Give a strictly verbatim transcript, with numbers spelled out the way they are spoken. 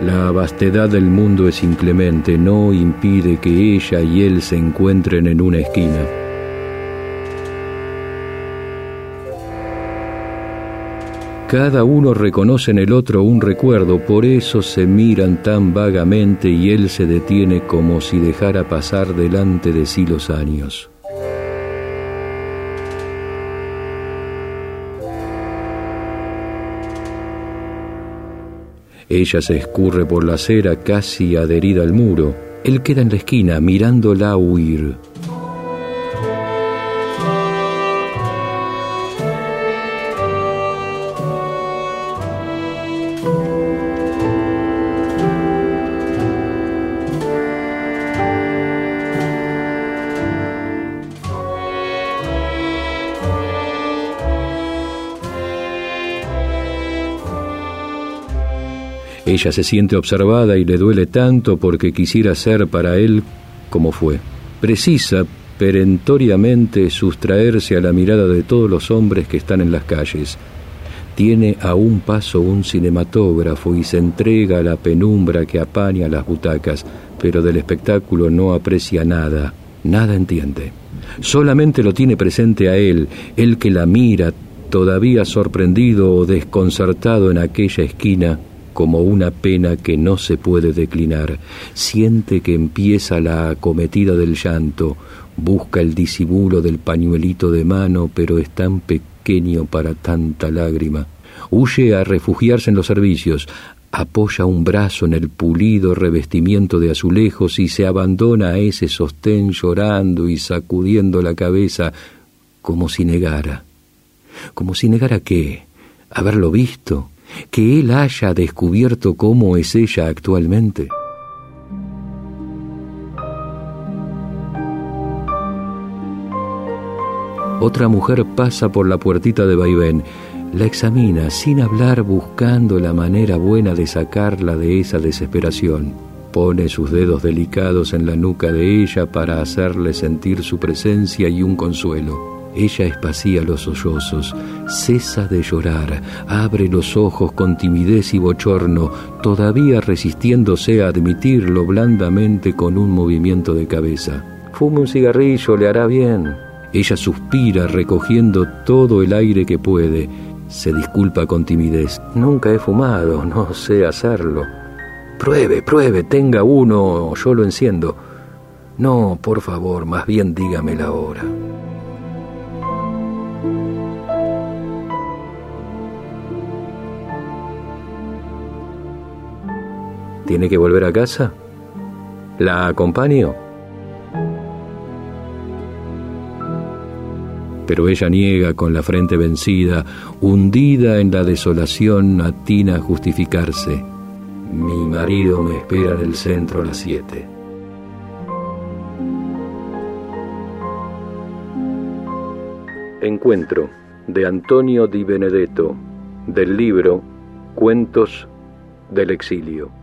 La vastedad del mundo es inclemente, no impide que ella y él se encuentren en una esquina. Cada uno reconoce en el otro un recuerdo, por eso se miran tan vagamente y él se detiene como si dejara pasar delante de sí los años. Ella se escurre por la acera casi adherida al muro. Él queda en la esquina mirándola huir. Ella se siente observada y le duele tanto porque quisiera ser para él como fue. Precisa perentoriamente sustraerse a la mirada de todos los hombres que están en las calles. Tiene a un paso un cinematógrafo y se entrega a la penumbra que apaña las butacas, pero del espectáculo no aprecia nada, nada entiende. Solamente lo tiene presente a él, él que la mira, todavía sorprendido o desconcertado en aquella esquina, como una pena que no se puede declinar. Siente que empieza la acometida del llanto, busca el disimulo del pañuelito de mano, pero es tan pequeño para tanta lágrima. Huye a refugiarse en los servicios, apoya un brazo en el pulido revestimiento de azulejos y se abandona a ese sostén llorando y sacudiendo la cabeza, como si negara. ¿Como si negara qué? ¿Haberlo visto? ¿Que él haya descubierto cómo es ella actualmente? Otra mujer pasa por la puertita de vaivén, la examina sin hablar, buscando la manera buena de sacarla de esa desesperación. Pone sus dedos delicados en la nuca de ella para hacerle sentir su presencia y un consuelo. Ella espacía los sollozos, cesa de llorar, abre los ojos con timidez y bochorno, todavía resistiéndose a admitirlo blandamente con un movimiento de cabeza. Fume un cigarrillo, le hará bien. Ella suspira recogiendo todo el aire que puede. Se disculpa con timidez. Nunca he fumado, no sé hacerlo. Pruebe, pruebe, tenga uno, yo lo enciendo. No, por favor, más bien dígame la hora. ¿Tiene que volver a casa? ¿La acompaño? Pero ella niega con la frente vencida, hundida en la desolación, atina a justificarse. Mi marido me espera en el centro a las siete. Encuentro, de Antonio Di Benedetto, del libro Cuentos del exilio.